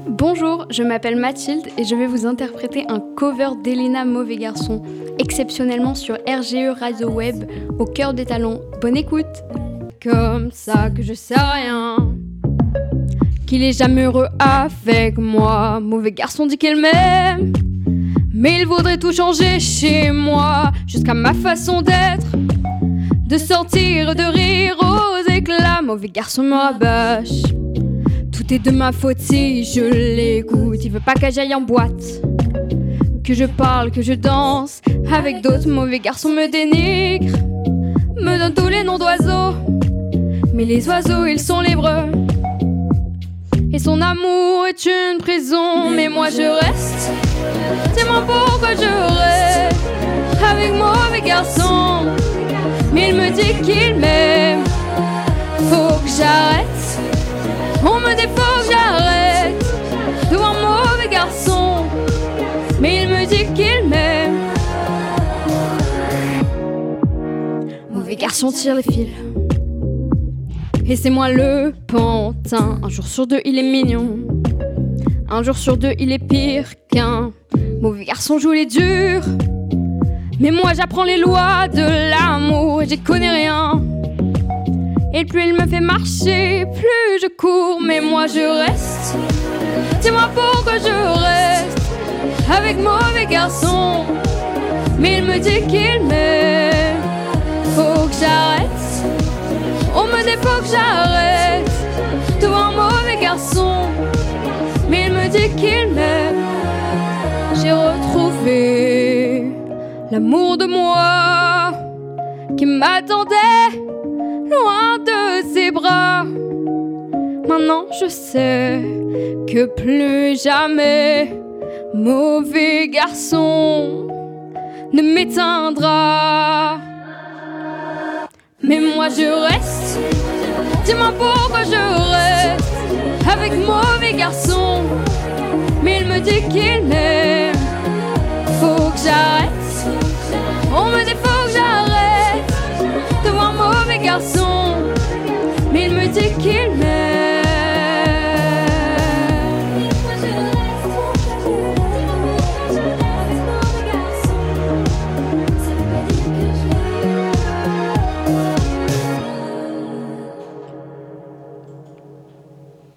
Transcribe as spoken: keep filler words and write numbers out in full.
Bonjour, je m'appelle Mathilde et je vais vous interpréter un cover d'Elena Mauvais Garçon, exceptionnellement sur R G E Radio Web, au cœur des talents. Bonne écoute. Comme ça que je sais rien, qu'il est jamais heureux avec moi. Mauvais garçon dit qu'il m'aime, mais il voudrait tout changer chez moi, jusqu'à ma façon d'être, de sortir, de rire aux éclats. Mauvais garçon me rabâche, tout est de ma faute si je l'écoute. Il veut pas que j'aille en boîte, que je parle, que je danse avec d'autres. Mauvais garçon me dénigre, me donne tous les noms d'oiseaux, mais les oiseaux ils sont libres, et son amour est une prison. Mais moi je reste, dis-moi pourquoi je reste avec mauvais garçon. Mais il me dit qu'il m'aime, faut que j'arrête. On me dit faut que j'arrête de voir mauvais garçon, mais il me dit qu'il m'aime. Mauvais garçon tire les fils, et c'est moi le pantin. Un jour sur deux il est mignon, un jour sur deux il est pire qu'un mauvais garçon joue les durs. Mais moi j'apprends les lois de l'amour et j'y connais rien. Et plus il me fait marcher, plus je cours. Mais moi je reste, dis-moi pourquoi je reste avec mauvais garçon. Mais il me dit qu'il m'aime, faut que j'arrête. On me dit faut que j'arrête de voir mauvais garçon, mais il me dit qu'il m'aime. J'ai retrouvé l'amour de moi qui m'attendait loin de ses bras. Maintenant je sais que plus jamais mauvais garçon ne m'éteindra. Mais moi je reste, dis-moi pourquoi je reste avec mauvais garçon, mais il me dit qu'il m'aime, faut que j'arrête.